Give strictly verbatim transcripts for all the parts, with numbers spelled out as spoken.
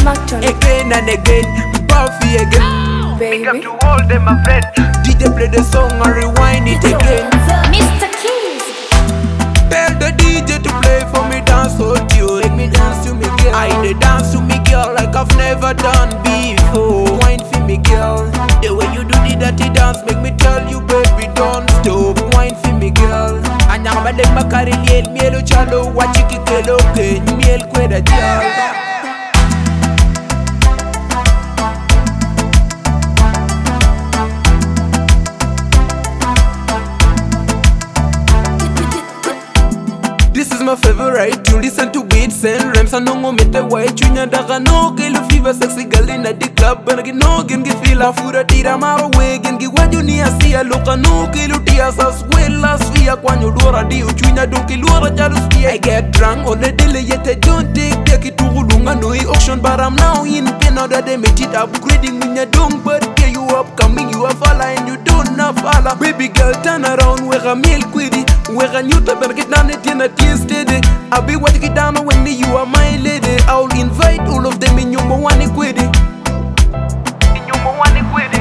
Again and again, Buffy again. Baby. Big up to all them my friend. D J play the song and rewind it again. Mister Keys. Tell the D J to play for me dance for you. Make me dance to me girl. I dey dance to me girl like I've never done before. Wine for me girl. The way you do the dirty dance make me tell you baby don't stop. Wine for me girl. Anyama le makari liel mielo chalo wachiki kelo ke miel kweda jal. This is my favorite tune, listen to beats and rhymes. I know me the way chunya daga no kill fever sexy girl in the club and get no gen get feel a fura tira maro way gen get what you need a see a look a no kill tears as well as we a quan you dora di chunya don't kill or jalus I get drunk on the daily yet I don't take take it to lunga no auction but I'm now in pain now that they made it upgrading when you don't but get you upcoming you are falla and you don't have falla baby girl turn around where a milk quiddy where a new type get down it in a steady. I'll be watching it down when me you are my lady. I'll invite all of them in your one equity. In your one equity.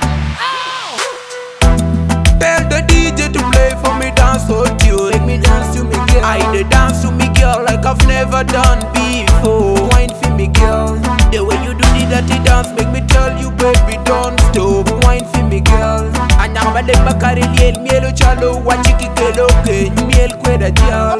Tell the D J to play for me dance for you. Make me dance to me girl. I dey dance to me girl like I've never done before. Wine for me girl. The way you do the dirty dance make me tell you baby don't stop. Wine for me girl. Anyama le makari liel mielo chalo wachiki kelo ke miel kweda jal.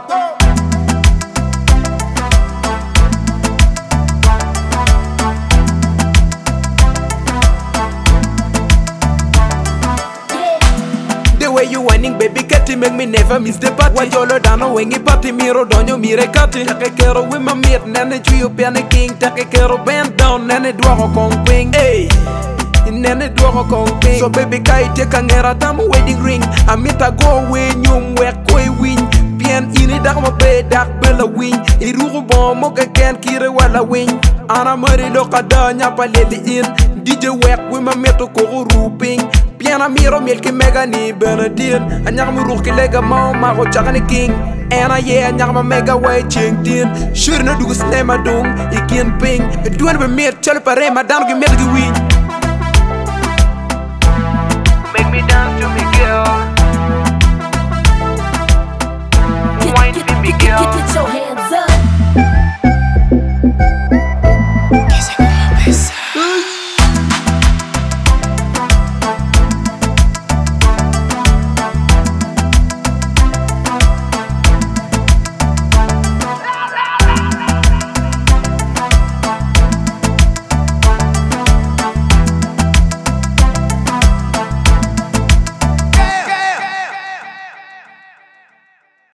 You whining baby Katy make me never miss the party. Why you down when you party miro donyo mire kati. Take care of with my mate nene chuyo piano king. Take care of bend down nene duaro kong queen. Hey, nene duaro kong queen. So baby kai take a ngera tamu wedding ring. I meet a go away nyum work koi win. Pian ini dak ma be dak bela win. Irugo bon mo ka ken kire wala win. Ana mari loka da nyapa leli in. D J work with my mate ko ruping. Piana miro milky mega ni Bernadine. Anyang mu ruki lega mau ma ko chakani king. And I yeah anyang ma mega way ching tin. Sure no dugu snema dung ikin ping. Duan be mir chale pare ma dan gi melgi win. Make me dance to me girl. Wine for me girl.